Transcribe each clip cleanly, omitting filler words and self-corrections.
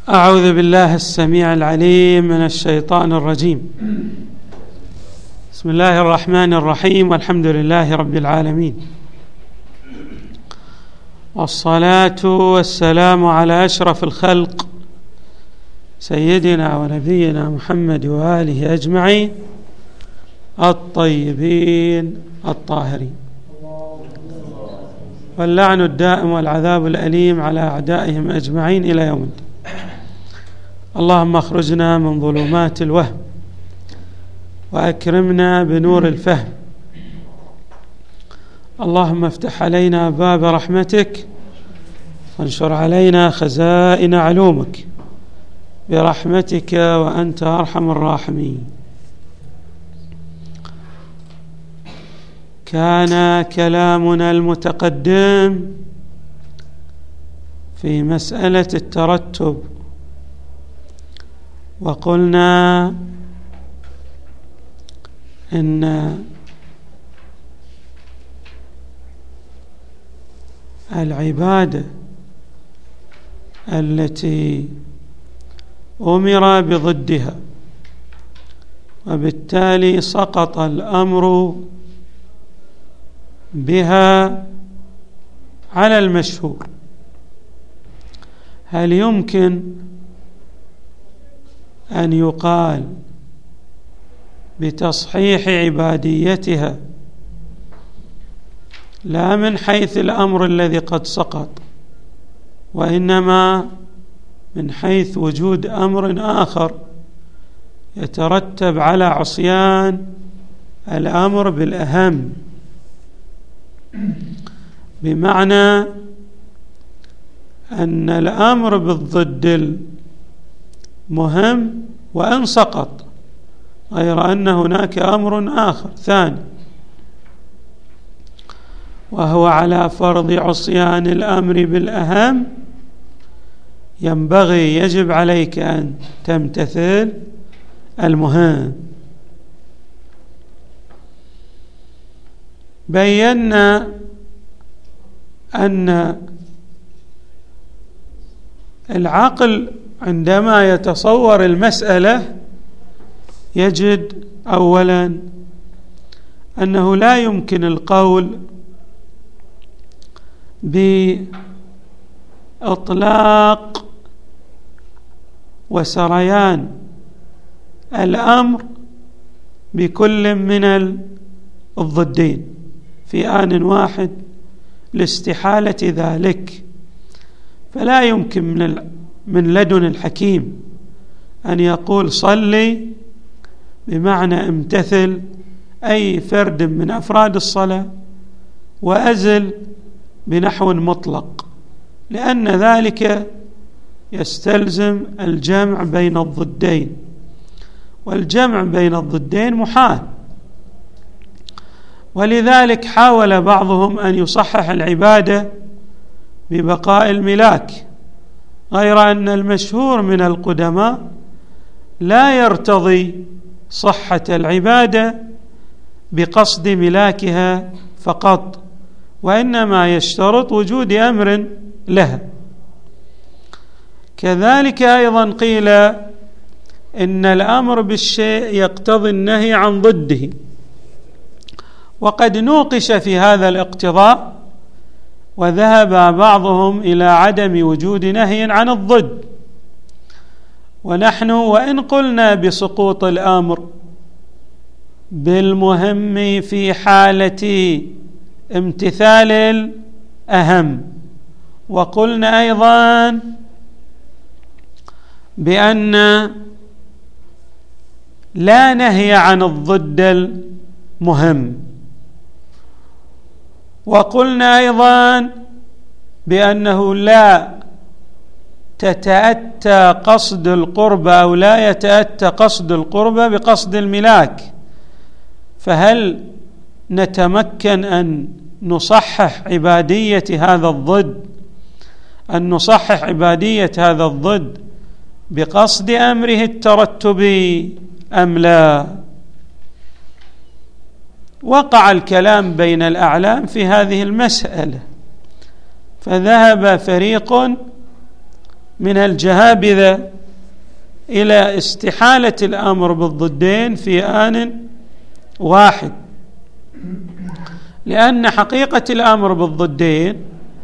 أعوذ بالله السميع العليم من الشيطان الرجيم. بسم الله الرحمن الرحيم، والحمد لله رب العالمين، والصلاة والسلام على أشرف الخلق سيدنا ونبينا محمد وآله أجمعين الطيبين الطاهرين، واللعن الدائم والعذاب الأليم على أعدائهم أجمعين إلى يوم الدين. اللهم اخرجنا من ظلمات الوهم وأكرمنا بنور الفهم. اللهم افتح علينا باب رحمتك وانشر علينا خزائن علومك برحمتك وأنت أرحم الراحمين. كان كلامنا المتقدم في مسألة الترتب، وقلنا إن العبادة التي أمر بضدها وبالتالي سقط الأمر بها على المشهور، هل يمكن أن يقال بتصحيح عباديتها لا من حيث الأمر الذي قد سقط، وإنما من حيث وجود أمر آخر يترتب على عصيان الأمر بالأهم، بمعنى أن الأمر بالضد مهم وإن سقط، غير أن هناك أمر آخر ثاني، وهو على فرض عصيان الأمر بالأهم يجب عليك أن تمتثل المهم. بينا أن العقل عندما يتصور المسألة يجد أولا أنه لا يمكن القول بإطلاق وسريان الأمر بكل من الضدين في آن واحد لاستحالة ذلك، فلا يمكن من لدن الحكيم أن يقول صلي بمعنى امتثل أي فرد من أفراد الصلاة وأزل بنحو مطلق، لأن ذلك يستلزم الجمع بين الضدين، والجمع بين الضدين محال. ولذلك حاول بعضهم أن يصحح العبادة ببقاء الملاك، غير أن المشهور من القدماء لا يرتضي صحة العبادة بقصد ملاكها فقط، وإنما يشترط وجود أمر لها. كذلك أيضا قيل إن الأمر بالشيء يقتضي النهي عن ضده، وقد نوقش في هذا الاقتضاء، وذهب بعضهم إلى عدم وجود نهي عن الضد. ونحن وإن قلنا بسقوط الأمر بالمهم في حالة امتثال الأهم، وقلنا أيضا بأن لا نهي عن الضد المهم، وقلنا أيضا بأنه لا تتأتى قصد القربة أو لا يتأتى قصد القربة بقصد الملاك، فهل نتمكن أن نصحح عبادية هذا الضد، أن نصحح عبادية هذا الضد بقصد أمره الترتبي أم لا؟ وقع الكلام بين الأعلام في هذه المسألة، فذهب فريق من الجهابذة إلى استحالة الأمر بالضدين في آن واحد، لأن حقيقة الأمر بالضدين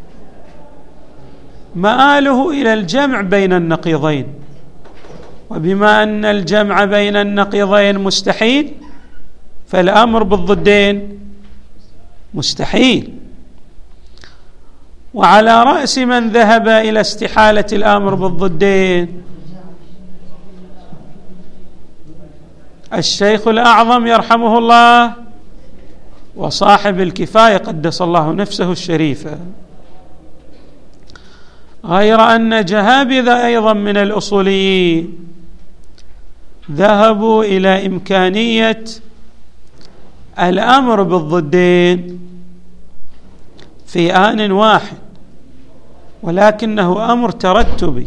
مآله إلى الجمع بين النقيضين، وبما أن الجمع بين النقيضين مستحيل فالأمر بالضدين مستحيل. وعلى رأس من ذهب إلى استحالة الأمر بالضدين الشيخ الأعظم يرحمه الله وصاحب الكفاية قدس الله نفسه الشريفة، غير أن جهابذة أيضا من الأصوليين ذهبوا إلى إمكانية الأمر بالضدين في آن واحد، ولكنه أمر ترتبي،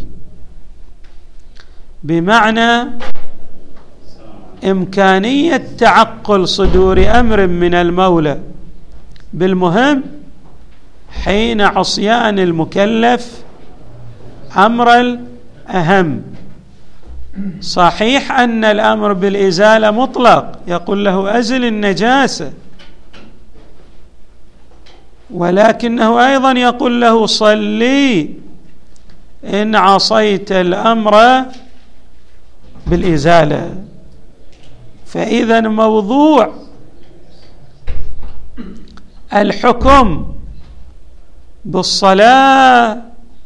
بمعنى إمكانية تعقل صدور أمر من المولى بالمهم حين عصيان المكلف أمر الأهم. صحيح أن الأمر بالإزالة مطلق، يقول له أزل النجاسة، ولكنه أيضا يقول له صلي إن عصيت الأمر بالإزالة. فإذا موضوع الحكم بالصلاة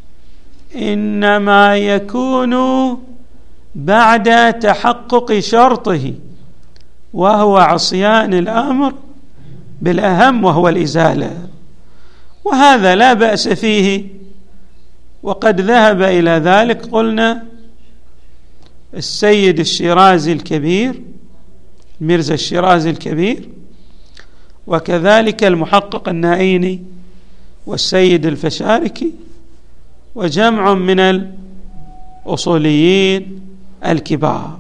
إنما يكون بعد تحقق شرطه، وهو عصيان الأمر بالأهم وهو الإزالة، وهذا لا بأس فيه. وقد ذهب إلى ذلك قلنا السيد الشيرازي الكبير، ميرزا الشيرازي الكبير، وكذلك المحقق النائيني والسيد الفشاركي وجمع من الأصوليين الكبار.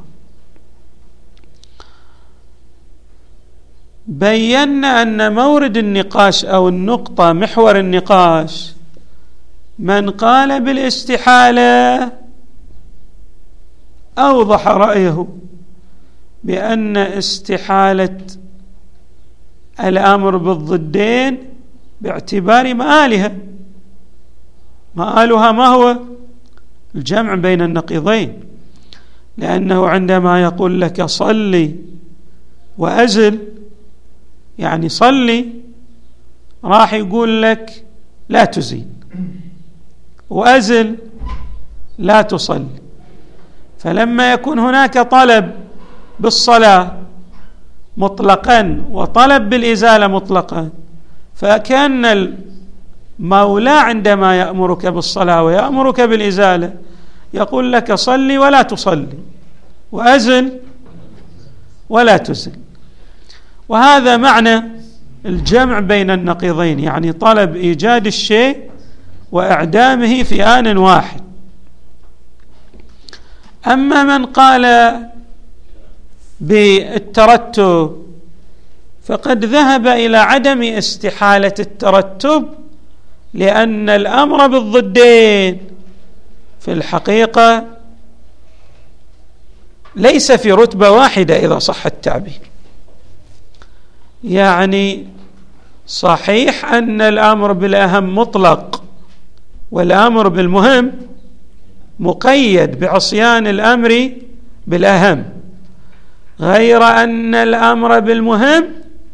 بينا أن مورد النقاش أو النقطة محور النقاش من قال بالاستحالة أوضح رأيه بأن استحالة الأمر بالضدين باعتبار مآلها ما هو الجمع بين النقيضين، لأنه عندما يقول لك صلي وأزل يعني صلي، راح يقول لك لا تزيل، وأزل لا تصلي. فلما يكون هناك طلب بالصلاة مطلقا وطلب بالإزالة مطلقا، فكأن المولى عندما يأمرك بالصلاة ويأمرك بالإزالة يقول لك صلي ولا تصلي، وأزل ولا تزل. وهذا معنى الجمع بين النقيضين، يعني طلب إيجاد الشيء وإعدامه في آن واحد. أما من قال بالترتب فقد ذهب إلى عدم استحالة الترتب، لأن الأمر بالضدين في الحقيقة ليس في رتبة واحدة إذا صح التعبير. يعني صحيح أن الأمر بالأهم مطلق والأمر بالمهم مقيد بعصيان الأمر بالأهم، غير أن الأمر بالمهم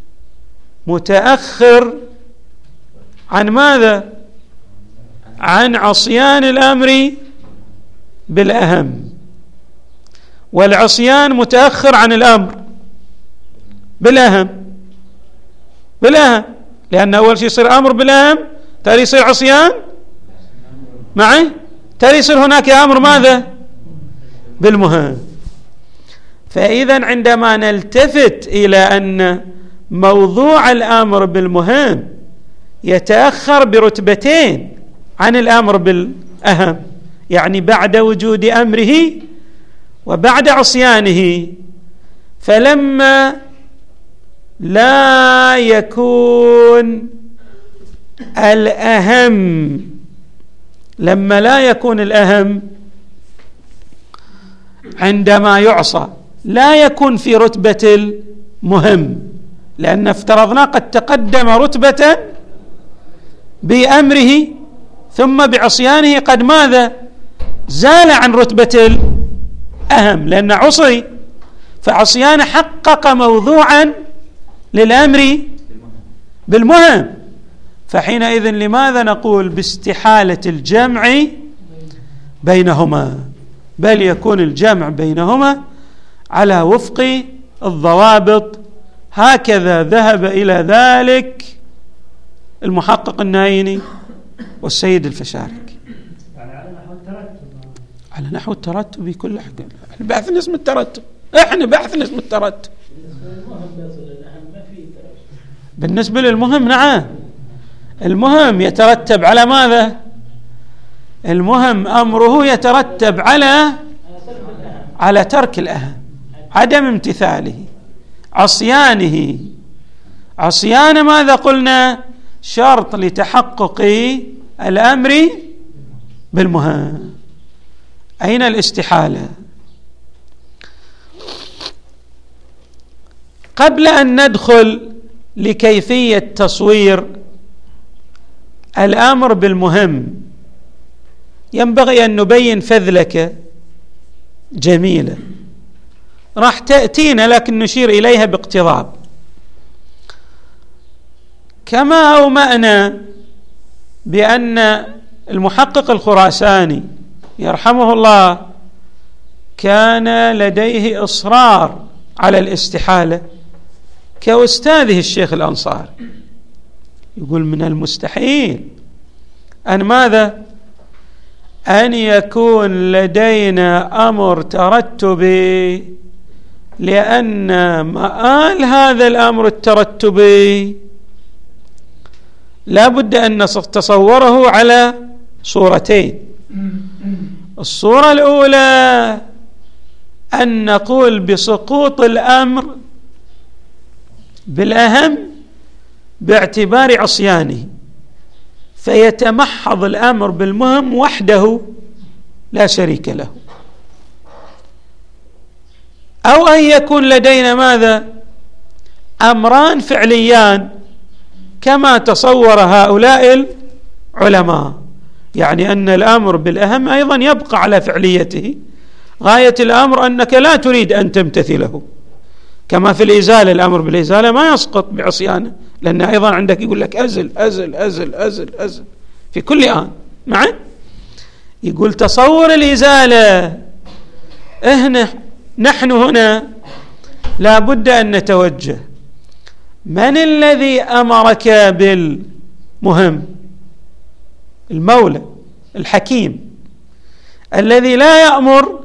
متأخر عن ماذا؟ عن عصيان الأمر بالأهم، والعصيان متأخر عن الأمر بالأهم، لأن أول شيء يصير أمر بالأهم تالي يصير عصيان معي، تالي يصير هناك أمر ماذا؟ بالمهم. فإذا عندما نلتفت إلى أن موضوع الأمر بالمهم يتأخر برتبتين عن الأمر بالأهم، يعني بعد وجود أمره وبعد عصيانه، فلما لا يكون الأهم عندما يعصى لا يكون في رتبة المهم، لأن افترضنا قد تقدم رتبة بأمره ثم بعصيانه قد ماذا؟ زال عن رتبة الأهم، لأن عصي فعصيانه حقق موضوعا للأمر بالمهم. فحينئذ لماذا نقول باستحالة الجمع بينهما؟ بل يكون الجمع بينهما على وفق الضوابط. هكذا ذهب إلى ذلك المحقق النايني والسيد الفشارك، على نحو الترتب بكل حاجة. احنا بحثنا اسم الترتب، بالنسبة للمهم نعم، المهم يترتب على ماذا؟ المهم أمره يترتب على ترك الأهم، عدم امتثاله، عصيانه ماذا قلنا؟ شرط لتحقق الأمر بالمهم. أين الاستحالة؟ قبل أن ندخل لكيفية تصوير الأمر بالمهم ينبغي أن نبين فذلكة جميلة راح تأتينا لكن نشير إليها باقتضاب. كما أومأنا بأن المحقق الخراساني يرحمه الله كان لديه إصرار على الاستحالة كأستاذه الشيخ الأنصاري، يقول من المستحيل أن ماذا؟ أن يكون لدينا أمر ترتبي، لأن مآل هذا الأمر الترتبي لا بد أن نتصوره على صورتين. الصورة الأولى أن نقول بسقوط الأمر بالأهم باعتبار عصيانه، فيتمحض الأمر بالمهم وحده لا شريك له، أو أن يكون لدينا ماذا؟ أمران فعليان كما تصور هؤلاء العلماء، يعني أن الأمر بالأهم أيضا يبقى على فعليته، غاية الأمر أنك لا تريد أن تمتثله، كما في الإزالة الأمر بالإزالة ما يسقط بعصيانه، لأن أيضا عندك يقول لك أزل أزل أزل أزل أزل في كل آن معا. يقول تصور الإزالة نحن هنا لا بد أن نتوجه، من الذي أمرك بالمهم؟ المولى الحكيم الذي لا يأمر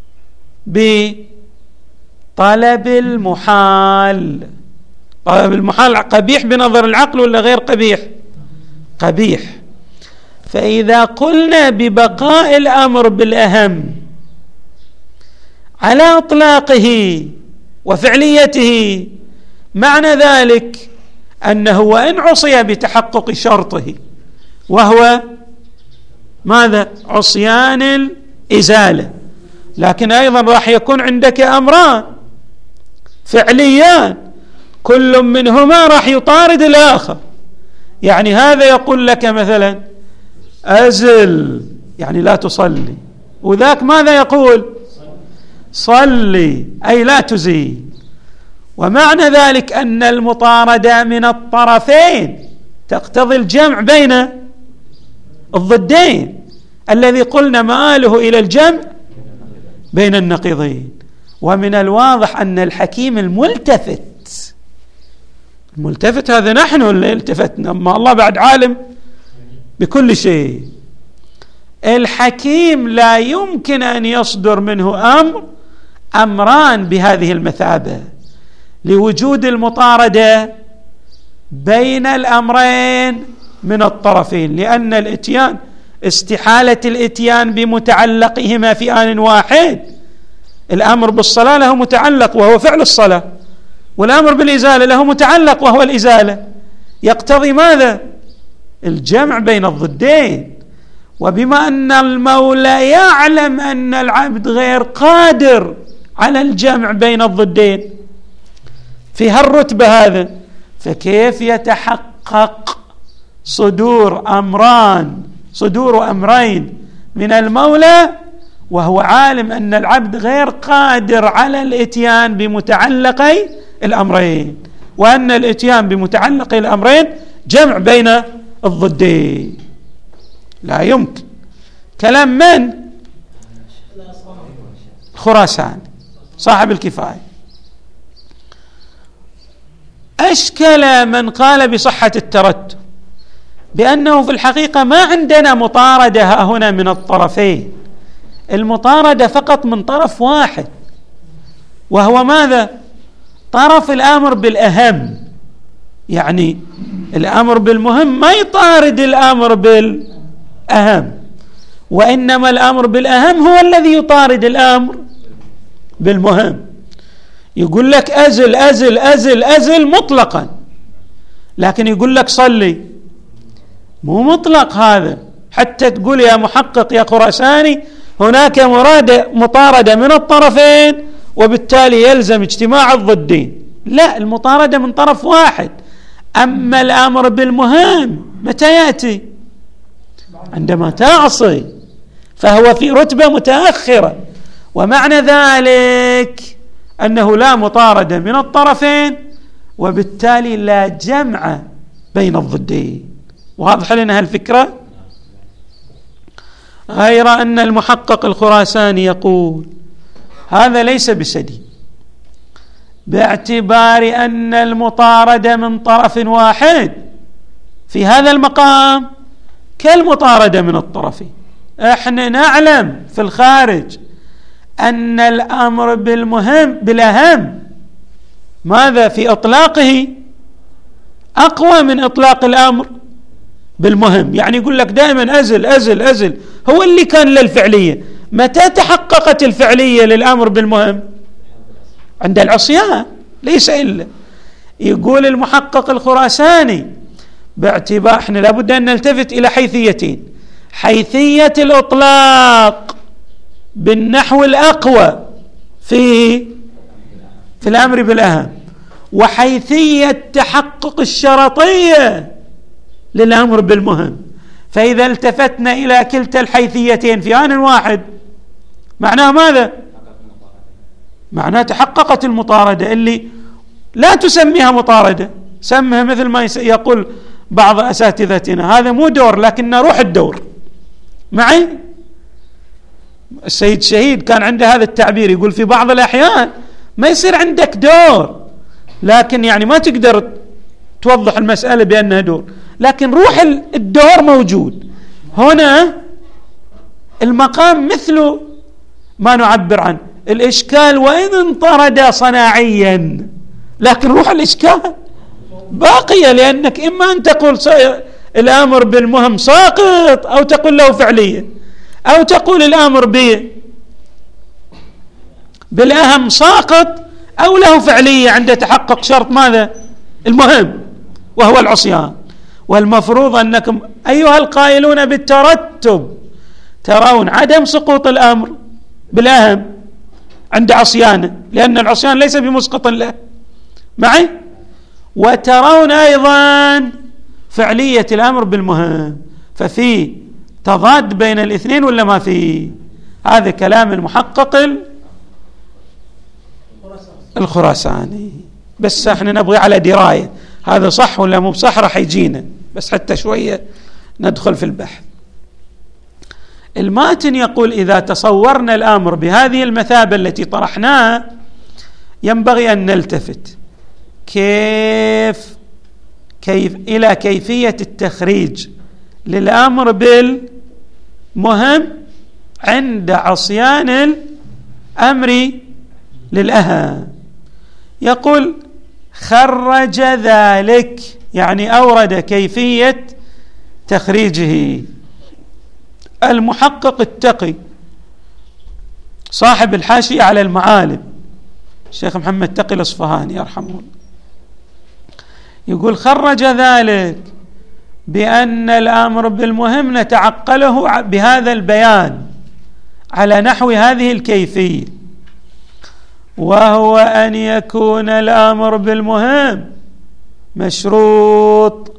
بطلب المحال. طلب المحال قبيح بنظر العقل ولا غير قبيح؟ قبيح. فإذا قلنا ببقاء الأمر بالأهم على إطلاقه وفعليته، معنى ذلك أنه وإن عصي بتحقق شرطه وهو ماذا؟ عصيان الإزالة، لكن أيضا راح يكون عندك أمران فعليان كل منهما راح يطارد الآخر. يعني هذا يقول لك مثلا أزل يعني لا تصلي، وذاك ماذا يقول؟ صلي أي لا تزيل. ومعنى ذلك أن المطاردة من الطرفين تقتضي الجمع بين الضدين الذي قلنا مآله إلى الجمع بين النقيضين. ومن الواضح أن الحكيم الملتفت هذا نحن اللي التفتنا، أما الله بعد عالم بكل شيء. الحكيم لا يمكن أن يصدر منه أمران بهذه المثابة لوجود المطاردة بين الأمرين من الطرفين، لأن الإتيان استحالة الإتيان بمتعلقهما في آن واحد. الأمر بالصلاة له متعلق وهو فعل الصلاة، والأمر بالإزالة له متعلق وهو الإزالة، يقتضي ماذا؟ الجمع بين الضدين. وبما أن المولى يعلم أن العبد غير قادر على الجمع بين الضدين في هالرتبة هذا، فكيف يتحقق صدور أمرين من المولى وهو عالم أن العبد غير قادر على الإتيان بمتعلقي الأمرين، وأن الإتيان بمتعلقي الأمرين جمع بين الضدين؟ لا يمكن. كلام من؟ خراسان صاحب الكفاية. أشكل من قال بصحة الترتب بأنه في الحقيقة ما عندنا مطاردة هنا من الطرفين، المطاردة فقط من طرف واحد، وهو ماذا؟ طرف الأمر بالأهم. يعني الأمر بالمهم ما يطارد الأمر بالأهم، وإنما الأمر بالأهم هو الذي يطارد الأمر بالمهم. يقول لك أزل أزل أزل أزل مطلقا، لكن يقول لك صلي مو مطلق هذا، حتى تقول يا محقق يا خراساني هناك مطاردة من الطرفين وبالتالي يلزم اجتماع الضدين. لا، المطاردة من طرف واحد. أما الأمر بالمهم متى يأتي؟ عندما تعصي، فهو في رتبة متأخرة، ومعنى ذلك أنه لا مطاردة من الطرفين وبالتالي لا جمع بين الضدين. واضح لنا هالفكرة؟ غير أن المحقق الخراساني يقول هذا ليس بسديد، باعتبار أن المطاردة من طرف واحد في هذا المقام كالمطاردة من الطرفين. احنا نعلم في الخارج أن الأمر بالأهم ماذا في إطلاقه أقوى من إطلاق الأمر بالمهم. يعني يقول لك دائما أزل أزل أزل، هو اللي كان للفعلية. متى تحققت الفعلية للأمر بالمهم؟ عند العصيان، ليس إلا. يقول المحقق الخراساني باعتبار احنا لابد أن نلتفت إلى حيثيتين: حيثية الإطلاق بالنحو الأقوى في الأمر بالأهم، وحيثية تحقق الشرطية للأمر بالمهم. فإذا التفتنا إلى كلتا الحيثيتين في آن واحد معناه ماذا؟ معناه تحققت المطاردة، اللي لا تسميها مطاردة، سمها مثل ما يقول بعض أساتذتنا هذا مو دور لكن روح الدور. معي؟ السيد شهيد كان عنده هذا التعبير، يقول في بعض الأحيان ما يصير عندك دور، لكن يعني ما تقدر توضح المسألة بأنها دور، لكن روح الدور موجود. هنا المقام مثل ما نعبر عنه الإشكال، وإن انطرد صناعيا لكن روح الإشكال باقية، لأنك إما أن تقول الأمر بالمهم ساقط، أو تقول له فعليا، أو تقول الأمر بالأهم ساقط أو له فعلية عند تحقق شرط ماذا؟ المهم، وهو العصيان. والمفروض أنكم أيها القائلون بالترتب ترون عدم سقوط الأمر بالأهم عند عصيانه، لأن العصيان ليس بمسقط له. معي؟ وترون أيضا فعلية الأمر بالمهم، ففي تضاد بين الاثنين ولا ما في؟ هذا كلام المحقق الخراساني. بس احنا نبغي على دراية هذا صح ولا مو صح، راح يجينا بس حتى شوية ندخل في البحث. الماتن يقول إذا تصورنا الأمر بهذه المثابة التي طرحناها ينبغي أن نلتفت كيف إلى كيفية التخريج للأمر بالمهم عند عصيان الأمر للأهم. يقول خرج ذلك، يعني أورد كيفية تخريجه المحقق التقي صاحب الحاشية على المعالم الشيخ محمد تقي الأصفهاني يرحمه الله، يقول خرج ذلك بأن الأمر بالمهم نتعقله بهذا البيان على نحو هذه الكيفية، وهو أن يكون الأمر بالمهم مشروط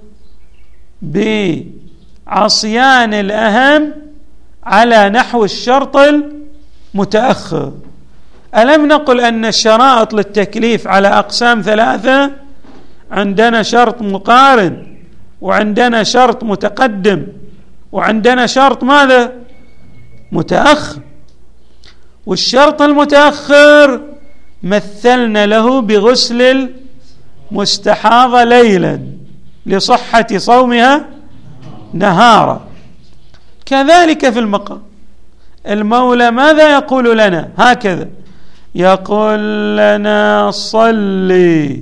بعصيان الأهم على نحو الشرط المتأخر. ألم نقل أن الشرائط للتكليف على أقسام ثلاثة؟ عندنا شرط مقارن، وعندنا شرط متقدم، وعندنا شرط ماذا؟ متأخر. والشرط المتأخر مثلنا له بغسل المستحاضة ليلا لصحة صومها نهارا. كذلك في المقام المولى ماذا يقول لنا؟ هكذا يقول لنا صلي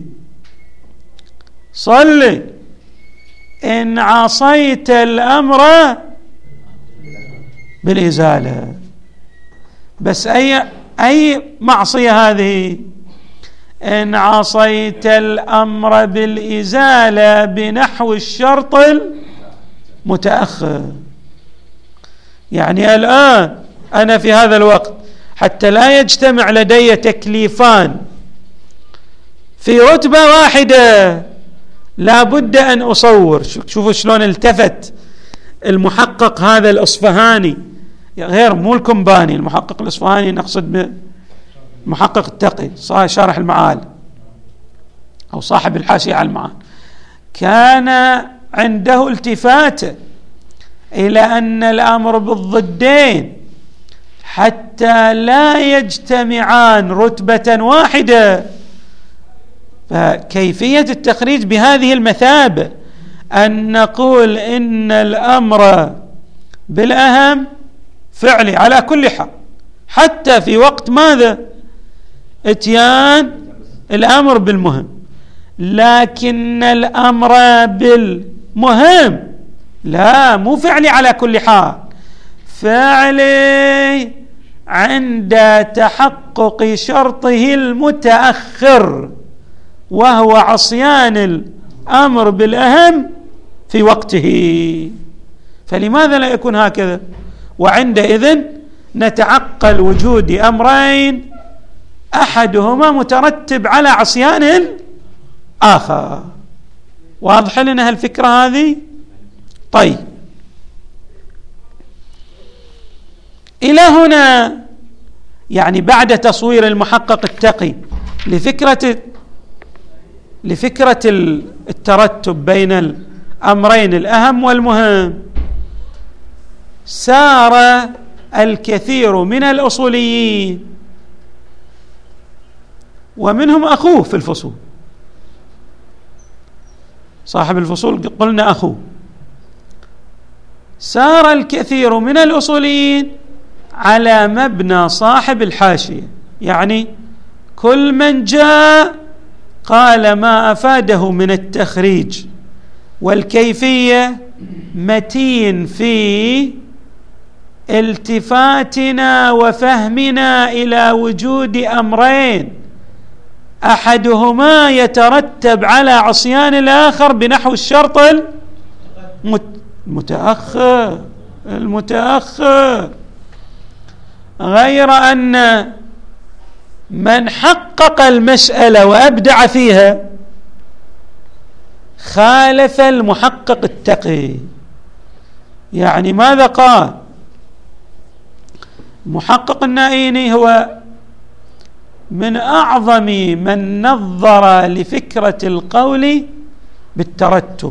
إن عصيت الأمر بالإزالة. بس أي معصية هذه؟ إن عصيت الأمر بالإزالة بنحو الشرط المتأخر. يعني الآن أنا في هذا الوقت حتى لا يجتمع لدي تكليفان في رتبة واحدة لا بد أن أصور. شوفوا شلون التفت المحقق هذا الأصفهاني، غير مو الكمباني، المحقق الأصفهاني نقصد المحقق التقي شارح المعالي أو صاحب الحاشية على المعالي. كان عنده التفات إلى أن الأمر بالضدين حتى لا يجتمعان رتبة واحدة. فكيفية التخريج بهذه المثابة أن نقول إن الأمر بالأهم فعلي على كل حال، حتى في وقت ماذا؟ اتيان الأمر بالمهم، لكن الأمر بالمهم لا، مو فعلي على كل حال، فعلي عند تحقق شرطه المتأخر وهو عصيان الأمر بالأهم في وقته. فلماذا لا يكون هكذا؟ وعندئذ نتعقل وجود أمرين أحدهما مترتب على عصيان الآخر. واضح لنا هالفكرة هذه؟ طيب، إلى هنا يعني بعد تصوير المحقق التقي لفكرة الترتب بين الأمرين الأهم والمهم، سار الكثير من الأصوليين ومنهم أخوه في الفصول، صاحب الفصول قلنا أخوه، سار الكثير من الأصوليين على مبنى صاحب الحاشية. يعني كل من جاء قال ما أفاده من التخريج والكيفية متين في التفاتنا وفهمنا إلى وجود أمرين أحدهما يترتب على عصيان الآخر بنحو الشرط المتأخر، غير أن من حقق المسألة وأبدع فيها خالف المحقق التقي. يعني ماذا قال محقق النائيني؟ هو من أعظم من نظر لفكرة القول بالترتب،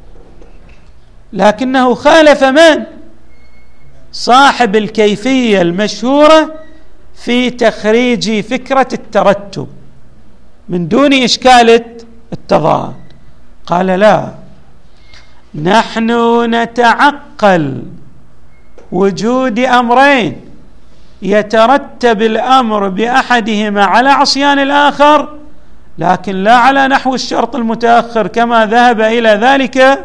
لكنه خالف من؟ صاحب الكيفية المشهورة في تخريج فكرة الترتب من دون إشكال التضاد. قال لا، نحن نتعقل وجود أمرين يترتب الأمر بأحدهما على عصيان الآخر، لكن لا على نحو الشرط المتأخر كما ذهب إلى ذلك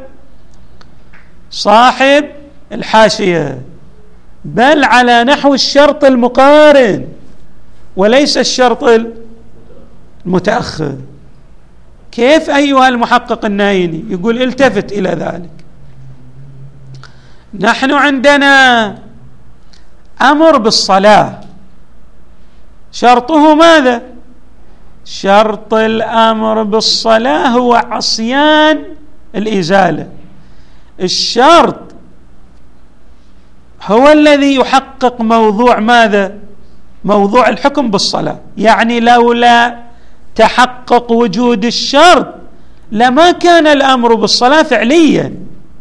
صاحب الحاشية، بل على نحو الشرط المقارن وليس الشرط المتأخر. كيف أيها المحقق النايني؟ يقول التفت إلى ذلك، نحن عندنا أمر بالصلاة، شرطه ماذا؟ شرط الأمر بالصلاة هو عصيان الإزالة. الشرط هو الذي يحقق موضوع ماذا؟ موضوع الحكم بالصلاة. يعني لولا تحقق وجود الشرط لما كان الأمر بالصلاة فعليا.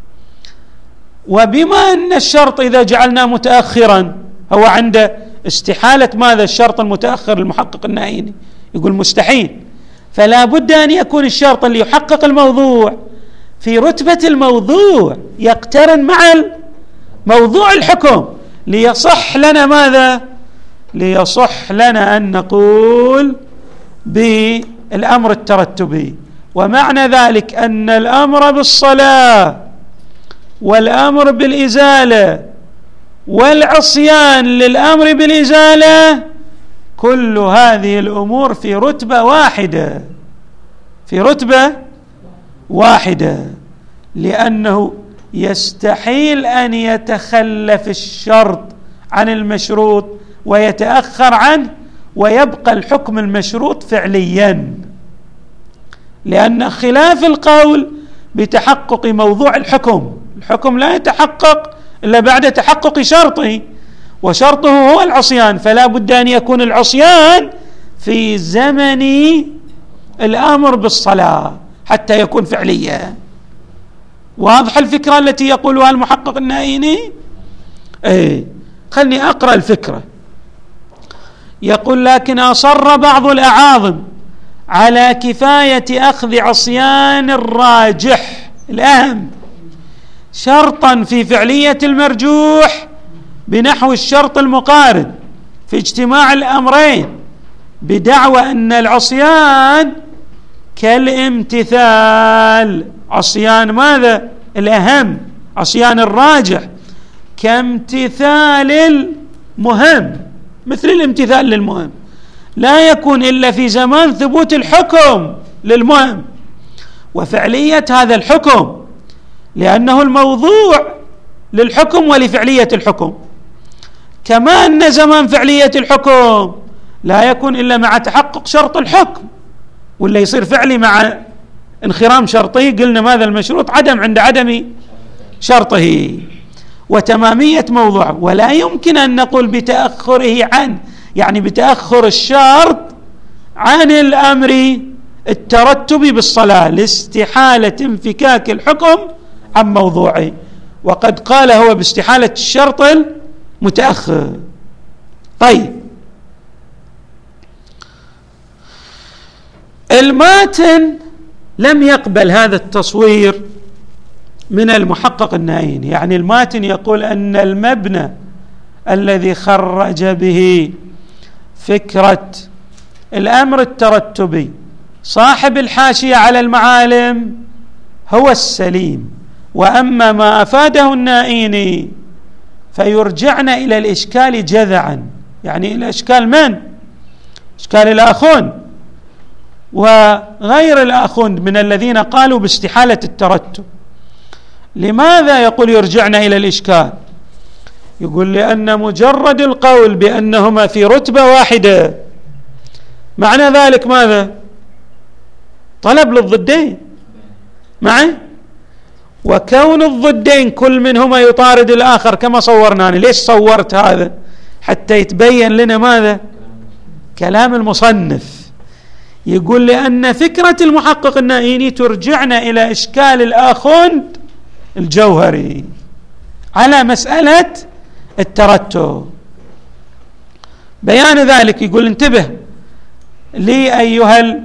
وبما أن الشرط إذا جعلناه متأخرا هو عنده استحالة ماذا؟ الشرط المتأخر المحقق النائيني يقول مستحيل، فلا بد أن يكون الشرط اللي يحقق الموضوع في رتبة الموضوع يقترن مع موضوع الحكم ليصح لنا ماذا؟ ليصح لنا أن نقول بالأمر الترتبي. ومعنى ذلك أن الأمر بالصلاة والأمر بالإزالة والعصيان للأمر بالإزالة كل هذه الأمور في رتبة واحدة، في رتبة واحدة، لأنه يستحيل أن يتخلف الشرط عن المشروط ويتأخر عنه ويبقى الحكم المشروط فعليا، لأن خلاف القول بتحقق موضوع الحكم. الحكم لا يتحقق إلا بعد تحقق شرطه، وشرطه هو العصيان، فلا بد أن يكون العصيان في زمن الأمر بالصلاة حتى يكون فعليا. واضح الفكرة التي يقولها المحقق النائيني؟ خلني أقرأ الفكرة. يقول: لكن أصر بعض الأعاظم على كفاية أخذ عصيان الراجح الأهم شرطا في فعلية المرجوح بنحو الشرط المقارن في اجتماع الأمرين، بدعوى أن العصيان كالامتثال. عصيان ماذا؟ الأهم، عصيان الراجح كامتثال المهم، مثل الامتثال للمهم، لا يكون إلا في زمان ثبوت الحكم للمهم وفعلية هذا الحكم، لأنه الموضوع للحكم ولفعلية الحكم. كما أن زمان فعلية الحكم لا يكون إلا مع تحقق شرط الحكم، ولا يصير فعلي مع انخرام شرطه. قلنا ماذا المشروط؟ عدم عند عدم شرطه وتمامية موضوعه. ولا يمكن أن نقول بتأخره عن، يعني بتأخر الشرط عن الأمر الترتبي بالصلاة لاستحالة انفكاك الحكم عن موضوعه، وقد قال هو باستحالة الشرط المتأخر. طيب، الماتن لم يقبل هذا التصوير من المحقق النائيني. يعني الماتن يقول أن المبنى الذي خرج به فكرة الأمر الترتبي صاحب الحاشية على المعالم هو السليم، وأما ما أفاده النائيني فيرجعنا إلى الإشكال جذعا. يعني إلى إشكال من؟ إشكال الآخون وغير الآخون من الذين قالوا باستحالة الترتب. لماذا يقول يرجعنا إلى الإشكال؟ يقول لأن مجرد القول بأنهما في رتبة واحدة معنى ذلك ماذا؟ طلب للضدين معي، وكون الضدين كل منهما يطارد الآخر كما صورناني. ليش صورت هذا؟ حتى يتبين لنا ماذا؟ كلام المصنف. يقول لأن فكرة المحقق النائيني ترجعنا إلى إشكال الآخوند الجوهري على مسألة الترتب. بيان ذلك يقول: انتبه لي أيها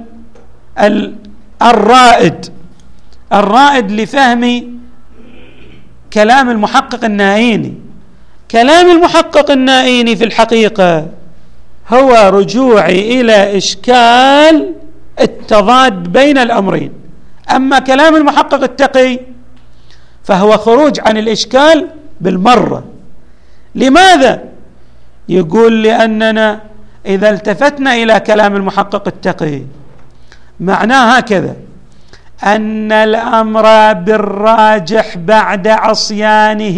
الرائد لفهم كلام المحقق النائيني. كلام المحقق النائيني في الحقيقة هو رجوعي إلى إشكال التضاد بين الأمرين. أما كلام المحقق التقي فهو خروج عن الإشكال بالمرة. لماذا؟ يقول لأننا إذا التفتنا إلى كلام المحقق التقي معناه هكذا: أن الأمر بالراجح بعد عصيانه.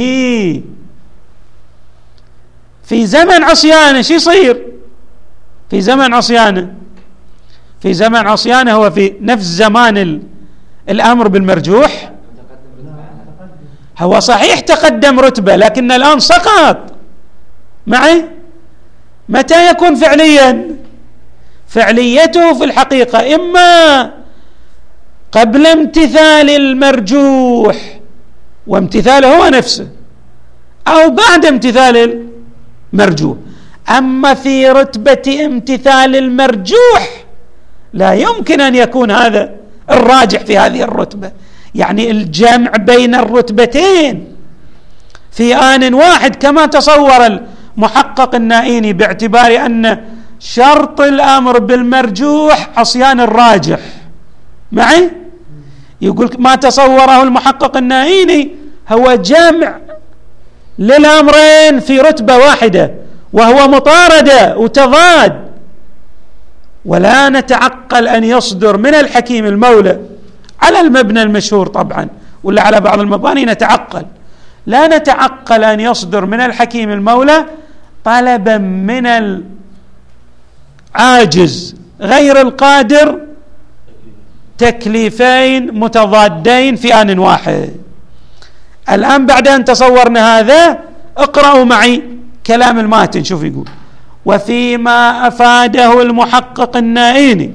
في زمن عصيانه شو يصير؟ في زمن عصيانه هو في نفس زمان الأمر بالمرجوح، هو صحيح تقدم رتبة لكن الآن سقط معي. متى يكون فعليا؟ فعليته في الحقيقة إما قبل امتثال المرجوح وامتثاله هو نفسه، أو بعد امتثال المرجوح. أما في رتبة امتثال المرجوح لا يمكن أن يكون هذا الراجح في هذه الرتبة، يعني الجمع بين الرتبتين في آن واحد كما تصور المحقق النائيني، باعتبار أن شرط الأمر بالمرجوح عصيان الراجح معي. يقول ما تصوره المحقق النائيني هو جمع للأمرين في رتبة واحدة، وهو مطاردة وتضاد. ولا نتعقل أن يصدر من الحكيم المولى على المبنى المشهور طبعا، ولا على بعض المباني نتعقل، لا نتعقل أن يصدر من الحكيم المولى طلبا من العاجز غير القادر تكليفين متضادين في آن واحد. الآن بعد أن تصورنا هذا اقرأوا معي كلام الماتن. شوف يقول: وفيما أفاده المحقق النائيني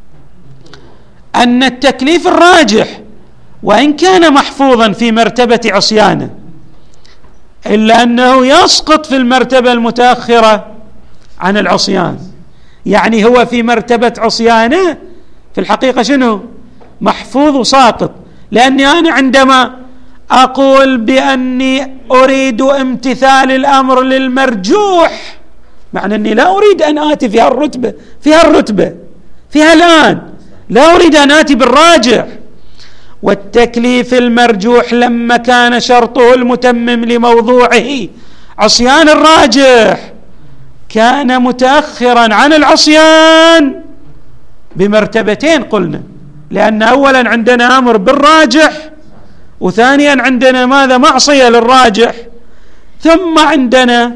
أن التكليف الراجح وإن كان محفوظا في مرتبة عصيانه إلا أنه يسقط في المرتبة المتأخرة عن العصيان. يعني هو في مرتبة عصيانه في الحقيقة شنو؟ محفوظ وساقط. لأني أنا عندما أقول بأني أريد امتثال الأمر للمرجوح معنى أني لا أريد أن آتي في هالرتبة فيها الآن، لا أريد أن آتي بالراجح. والتكليف المرجوح لما كان شرطه المتمم لموضوعه عصيان الراجح كان متأخرا عن العصيان بمرتبتين قلنا، لأن أولا عندنا أمر بالراجح، وثانيا عندنا ماذا؟ معصية للراجح، ثم عندنا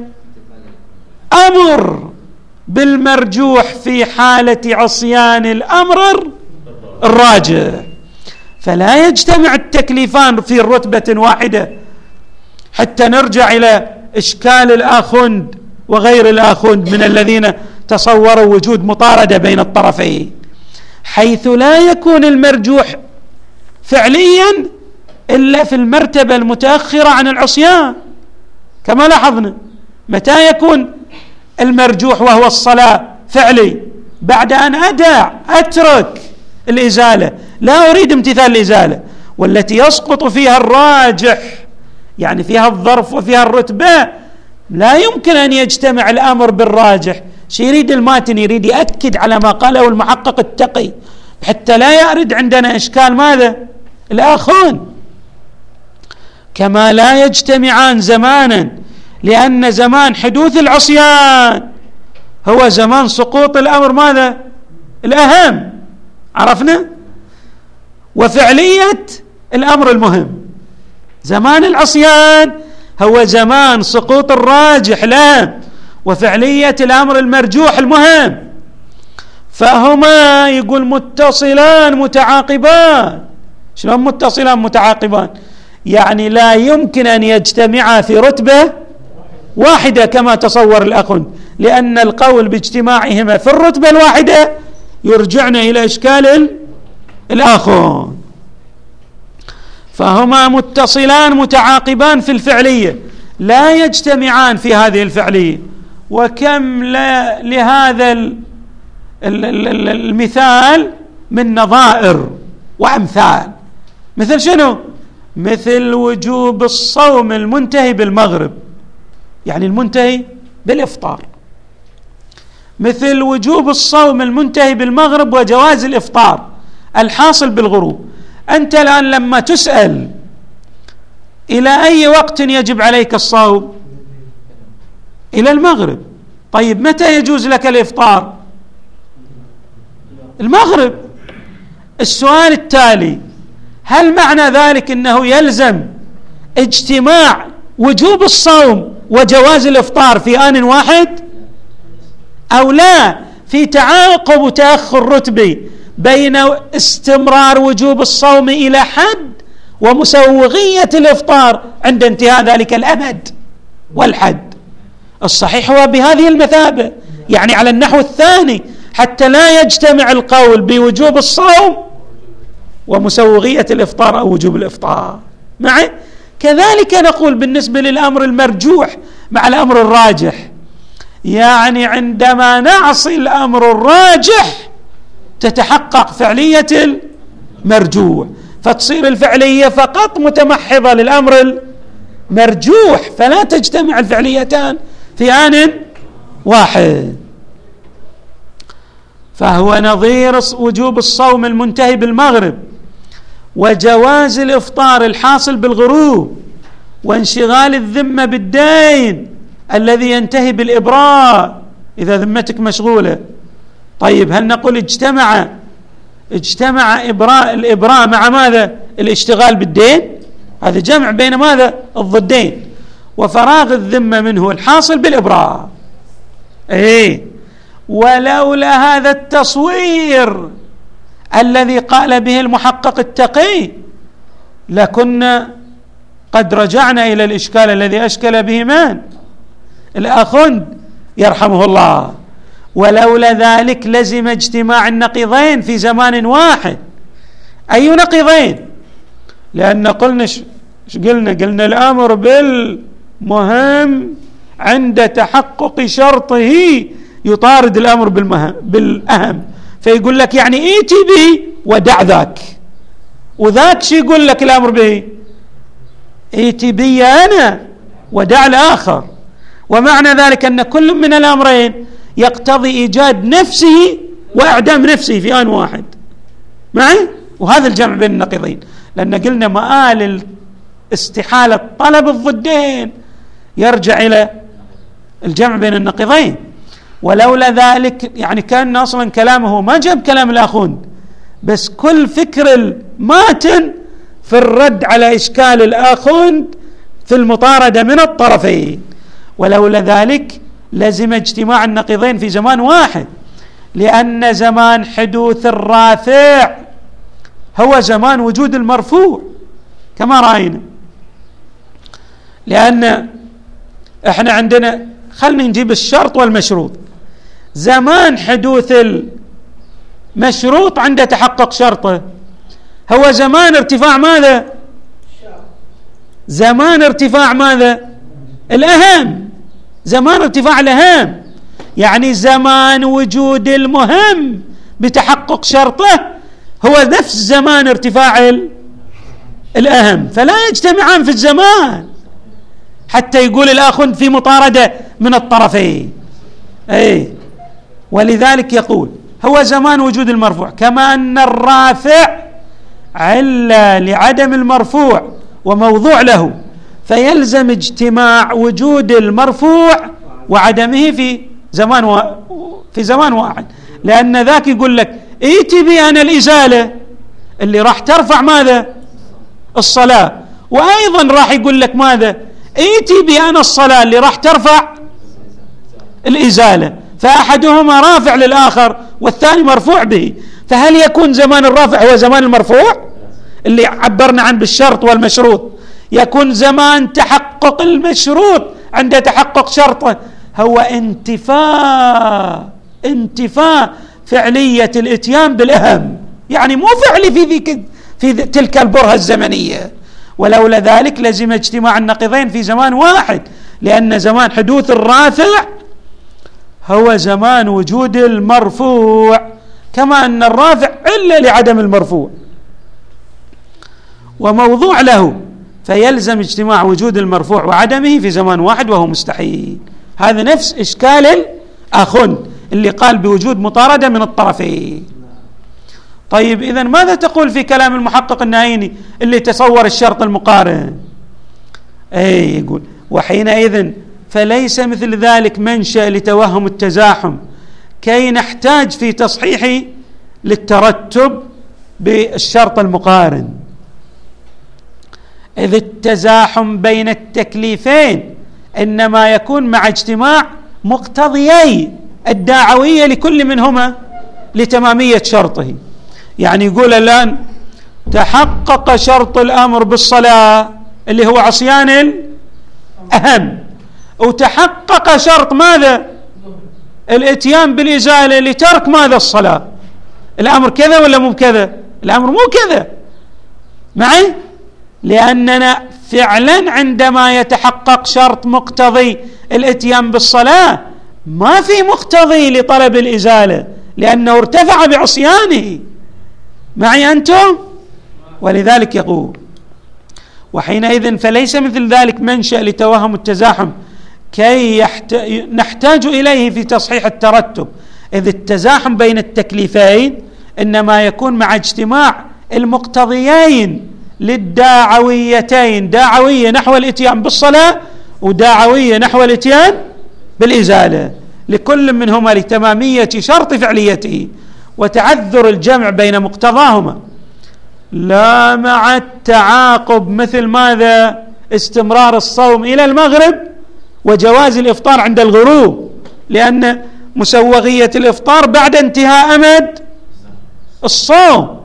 أمر بالمرجوح في حالة عصيان الأمر الراجح. فلا يجتمع التكليفان في رتبة واحدة حتى نرجع إلى إشكال الآخوند وغير الآخوند من الذين تصوروا وجود مطاردة بين الطرفين، حيث لا يكون المرجوح فعليا إلا في المرتبة المتأخرة عن العصيان. كما لاحظنا متى يكون المرجوح وهو الصلاة فعلي؟ بعد أن أترك الإزالة، لا أريد امتثال الإزالة، والتي يسقط فيها الراجح يعني فيها الظرف وفيها الرتبة لا يمكن أن يجتمع الأمر بالراجح. يريد الماتن يريد يأكد على ما قاله المحقق التقي حتى لا يرد عندنا إشكال ماذا؟ الآخون. كما لا يجتمعان زمانا، لأن زمان حدوث العصيان هو زمان سقوط الأمر ماذا؟ الأهم، عرفنا؟ وفعلية الأمر المهم. زمان العصيان هو زمان سقوط الراجح الأهم، وفعلية الأمر المرجوح المهم. فهما يقول متصلان متعاقبان. شلون متصلان متعاقبان؟ يعني لا يمكن أن يجتمعا في رتبة واحدة كما تصور الأخوند، لأن القول باجتماعهما في الرتبة الواحدة يرجعنا إلى إشكال الآخوند. فهما متصلان متعاقبان في الفعلية لا يجتمعان في هذه الفعلية. وكم لهذا المثال من نظائر وأمثال. مثل شنو؟ مثل وجوب الصوم المنتهي بالمغرب، يعني المنتهي بالإفطار. مثل وجوب الصوم المنتهي بالمغرب وجواز الإفطار الحاصل بالغروب. أنت الآن لما تسأل إلى أي وقت يجب عليك الصوم؟ إلى المغرب. طيب متى يجوز لك الإفطار؟ المغرب. السؤال التالي: هل معنى ذلك أنه يلزم اجتماع وجوب الصوم وجواز الإفطار في آن واحد أو لا؟ في تعاقب وتأخر رتبي بين استمرار وجوب الصوم إلى حد ومسوغية الإفطار عند انتهاء ذلك الأمد والحد. الصحيح هو بهذه المثابة، يعني على النحو الثاني، حتى لا يجتمع القول بوجوب الصوم ومسوغية الإفطار أو وجوب الإفطار معي. كذلك نقول بالنسبة للأمر المرجوح مع الأمر الراجح، يعني عندما نعصي الأمر الراجح تتحقق فعلية المرجوح، فتصير الفعلية فقط متمحضة للأمر المرجوح، فلا تجتمع الفعليتان في آن واحد. فهو نظير وجوب الصوم المنتهي بالمغرب، وجواز الإفطار الحاصل بالغروب، وانشغال الذمة بالدين الذي ينتهي بالإبراء إذا ذمتك مشغولة. طيب هل نقول اجتمع الإبراء مع ماذا؟ الاشتغال بالدين؟ هذا جمع بين ماذا؟ الضدين. وفراغ الذمة منه الحاصل بالإبراء. ولولا هذا التصوير الذي قال به المحقق التقي لكنا قد رجعنا إلى الإشكال الذي أشكل به من؟ الأخند يرحمه الله. ولولا ذلك لزم اجتماع النقيضين في زمان واحد. أي نقيضين؟ لأن قلنا قلنا الأمر بالمهم عند تحقق شرطه يطارد الأمر بالأهم، فيقول لك يعني ايتي به ودع ذاك، وذاك شي يقول لك الأمر به ايتي بي أنا ودع الآخر. ومعنى ذلك أن كل من الأمرين يقتضي إيجاد نفسه وإعدام نفسه في آن واحد معي. وهذا الجمع بين النقيضين، لأن قلنا مآل استحالة طلب الضدين يرجع إلى الجمع بين النقيضين. ولولا ذلك يعني كان أصلا كلامه ما جاب كلام الأخوند، بس كل فكر الماتن في الرد على إشكال الأخوند في المطاردة من الطرفين. ولولا ذلك لزم اجتماع النقيضين في زمان واحد، لأن زمان حدوث الرافع هو زمان وجود المرفوع كما رأينا. لأن احنا عندنا، خلنا نجيب الشرط والمشروط. زمان حدوث المشروط عند تحقق شرطه هو زمان ارتفاع ماذا؟ زمان ارتفاع ماذا؟ الأهم، زمان ارتفاع الأهم، يعني زمان وجود المهم بتحقق شرطه هو نفس زمان ارتفاع الأهم، فلا يجتمعان في الزمان حتى يقول الآخر في مطاردة من الطرفين. ولذلك يقول هو زمان وجود المرفوع، كما أن الرافع علة لعدم المرفوع وموضوع له، فيلزم اجتماع وجود المرفوع وعدمه في زمان واحد. لأن ذاك يقول لك ايتي بي أنا الإزالة اللي راح ترفع ماذا؟ الصلاة، وأيضا راح يقول لك ماذا؟ ايتي بي أنا الصلاة اللي راح ترفع الإزالة، فأحدهما رافع للآخر والثاني مرفوع به. فهل يكون زمان الرافع هو زمان المرفوع اللي عبرنا عنه بالشرط والمشروط؟ يكون زمان تحقق المشروط عند تحقق شرطه هو انتفاء فعلية الاتيان بالأهم، يعني مو فعلي في تلك البرهة الزمنية. ولولا ذلك لزم اجتماع النقيضين في زمان واحد، لأن زمان حدوث الرافع هو زمان وجود المرفوع، كما أن الرافع إلا لعدم المرفوع وموضوع له، فيلزم اجتماع وجود المرفوع وعدمه في زمان واحد وهو مستحيل. هذا نفس إشكال الأخن اللي قال بوجود مطاردة من الطرفين. طيب إذن ماذا تقول في كلام المحقق النايني اللي تصور الشرط المقارن؟ يقول وحينئذ فليس مثل ذلك منشأ لتوهم التزاحم كي نحتاج في تصحيح للترتب بالشرط المقارن. إذ التزاحم بين التكليفين إنما يكون مع اجتماع مقتضيي الدعوية لكل منهما لتمامية شرطه. يعني يقول الآن تحقق شرط الأمر بالصلاة اللي هو عصيان الأهم، وتحقق شرط ماذا؟ الاتيان بالإزالة لترك ماذا؟ الصلاة. الأمر كذا ولا مو كذا؟ الأمر مو كذا معي، لأننا فعلا عندما يتحقق شرط مقتضي الاتيان بالصلاة ما في مقتضي لطلب الإزالة لأنه ارتفع بعصيانه. معي أنتم؟ ولذلك يقول وحينئذ فليس مثل ذلك منشأ لتوهم التزاحم كي نحتاج إليه في تصحيح الترتب، إذ التزاحم بين التكليفين إنما يكون مع اجتماع المقتضيين للداعويتين، داعوية نحو الاتيان بالصلاة وداعوية نحو الاتيان بالإزالة، لكل منهما لتمامية شرط فعليته وتعذر الجمع بين مقتضاهما، لا مع التعاقب مثل ماذا؟ استمرار الصوم إلى المغرب وجواز الإفطار عند الغروب، لأن مسوغية الإفطار بعد انتهاء أمد الصوم،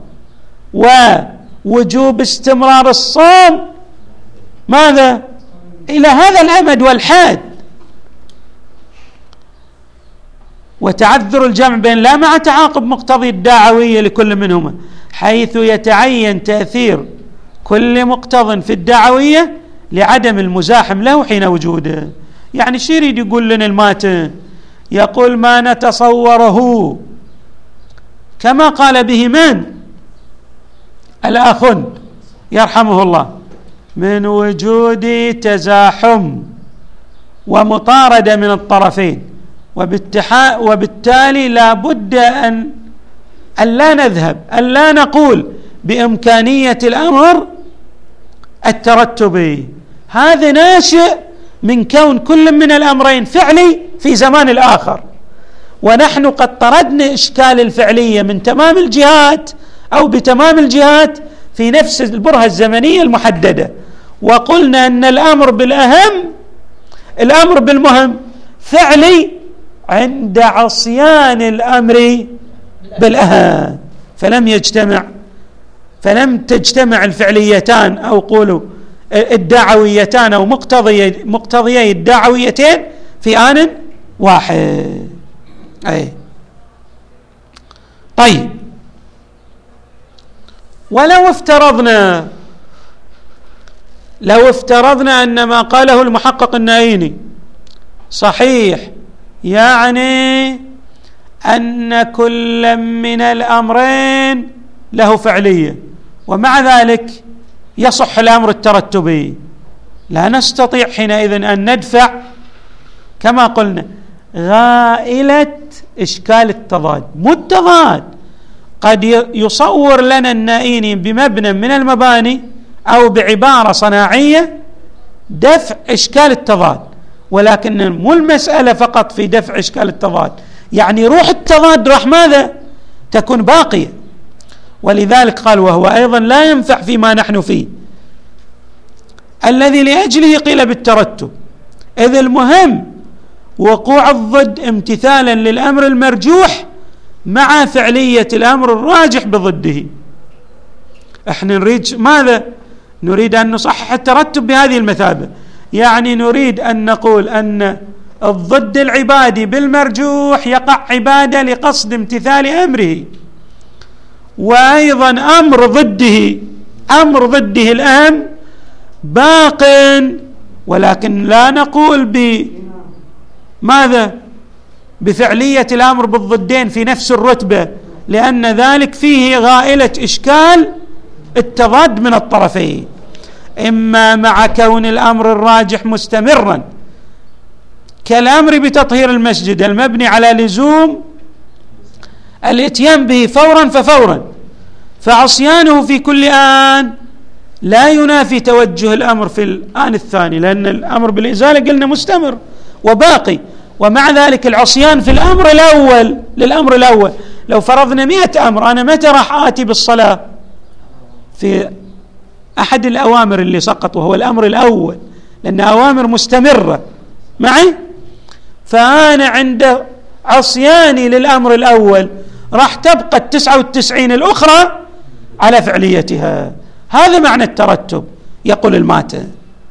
ووجوب استمرار الصوم ماذا؟ إلى هذا الأمد والحد. وتعذر الجمع بين لا مع تعاقب مقتضي الداعوية لكل منهما، حيث يتعين تأثير كل مقتض في الدعوية لعدم المزاحم له حين وجوده. يعني شو يريد يقول لنا الماتن؟ يقول ما نتصوره كما قال به من؟ الأخن يرحمه الله، من وجود تزاحم ومطاردة من الطرفين، وبالتالي لا بد أن لا نذهب، أن لا نقول بإمكانية الأمر الترتبي. هذا ناشئ من كون كل من الأمرين فعلي في زمان الآخر، ونحن قد طردنا إشكال الفعلية من تمام الجهات أو بتمام الجهات في نفس البرهة الزمنية المحددة، وقلنا أن الأمر بالأهم، الأمر بالمهم فعلي عند عصيان الأمر بالأهم، فلم تجتمع الفعليتان أو قولوا الدعويتان أو مقتضيي الدعويتين في آن واحد. أي طيب، ولو افترضنا أن ما قاله المحقق النائيني صحيح، يعني أن كل من الأمرين له فعلية ومع ذلك يصح الأمر الترتبي، لا نستطيع حينئذ أن ندفع كما قلنا غائلة إشكال التضاد. مو التضاد، قد يصور لنا النائيني بمبنى من المباني أو بعبارة صناعية دفع إشكال التضاد، ولكن مو المسألة فقط في دفع إشكال التضاد، يعني روح التضاد راح ماذا؟ تكون باقية. ولذلك قال وهو أيضا لا ينفع فيما نحن فيه الذي لأجله قيل بالترتب، إذ المهم وقوع الضد امتثالا للأمر المرجوح مع فعلية الأمر الراجح بضده. احنا نريد ماذا؟ نريد أن نصحح الترتب بهذه المثابة، يعني نريد أن نقول أن الضد العبادي بالمرجوح يقع عبادة لقصد امتثال أمره، وأيضا أمر ضده الأهم باق، ولكن لا نقول بماذا؟ بفعلية الأمر بالضدين في نفس الرتبة، لأن ذلك فيه غائلة إشكال التضاد من الطرفين، إما مع كون الأمر الراجح مستمرا كالأمر بتطهير المسجد المبني على لزوم الاتيان به فورا ففورا، فعصيانه في كل آن لا ينافي توجه الأمر في الآن الثاني، لأن الأمر بالإزالة قلنا مستمر وباقي، ومع ذلك العصيان في الأمر الأول للأمر الأول. لو فرضنا 100 أمر، أنا متى راح آتي بالصلاة؟ في أحد الأوامر اللي سقط وهو الأمر الأول، لأن أوامر مستمرة معي، فأنا عند عصياني للأمر الأول راح تبقى 99 الأخرى على فعليتها. هذا معنى الترتب. يقول الماتع: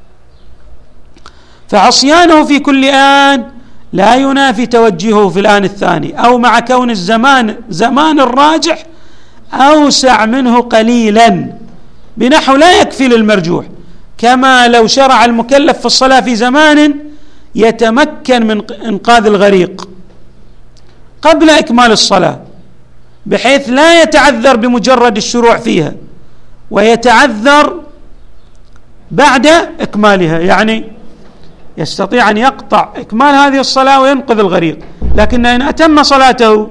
فعصيانه في كل آن لا ينافي توجهه في الآن الثاني، أو مع كون زمان الراجح أوسع منه قليلا، بنحو لا يكفي للمرجوح، كما لو شرع المكلف في الصلاة في زمان يتمكن من إنقاذ الغريق قبل إكمال الصلاة، بحيث لا يتعذر بمجرد الشروع فيها ويتعذر بعد إكمالها، يعني يستطيع أن يقطع إكمال هذه الصلاة وينقذ الغريق، لكن إن أتم صلاته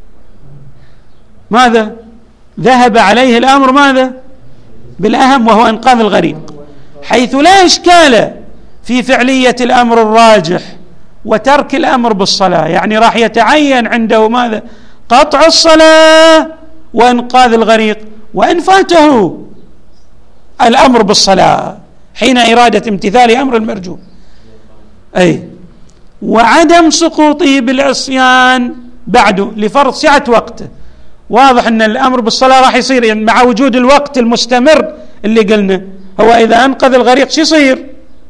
ماذا؟ ذهب عليه الأمر ماذا؟ بالأهم، وهو إنقاذ الغريق، حيث لا إشكال في فعلية الأمر الراجح وترك الأمر بالصلاة، يعني راح يتعين عنده ماذا؟ قطع الصلاة وإنقاذ الغريق، وإن فاته الأمر بالصلاة حين إرادة امتثال أمر المرجو، أي وعدم سقوطه بالعصيان بعده لفرض سعة وقته. واضح أن الأمر بالصلاة راح يصير يعني مع وجود الوقت المستمر اللي قلنا، هو إذا أنقذ الغريق شو يصير؟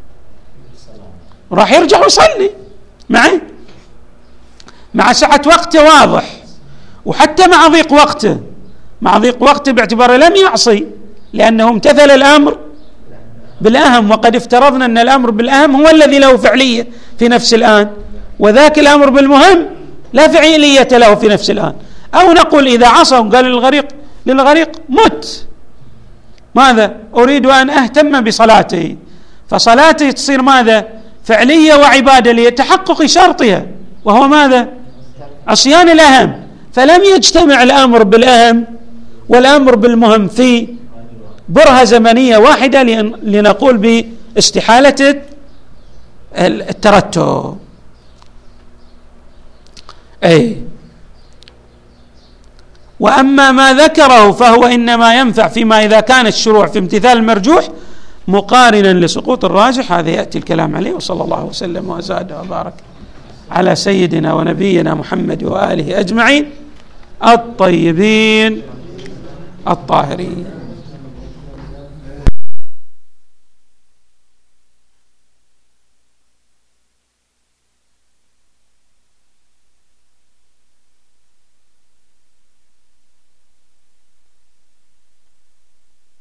راح يرجع ويصلي معي مع سعة وقته، واضح. وحتى مع ضيق وقته باعتباره لم يعصي، لأنه امتثل الأمر بالأهم، وقد افترضنا أن الأمر بالأهم هو الذي له فعلية في نفس الآن، وذاك الأمر بالمهم لا فعلية له في نفس الآن. أو نقول إذا عصى وقال للغريق مت، ماذا؟ أريد أن أهتم بصلاته، فصلاته تصير ماذا؟ فعلية وعبادة لتحقق شرطها، وهو ماذا؟ عصيان الأهم، فلم يجتمع الأمر بالأهم والأمر بالمهم في برهة زمنية واحدة لنقول باستحالة الترتب. أي وأما ما ذكره فهو إنما ينفع فيما إذا كان الشروع في امتثال المرجوح مقارنا لسقوط الراجح. هذا يأتي الكلام عليه. وصلى الله وسلم وزاد وبارك على سيدنا ونبينا محمد وآله أجمعين الطيبين الطاهرين.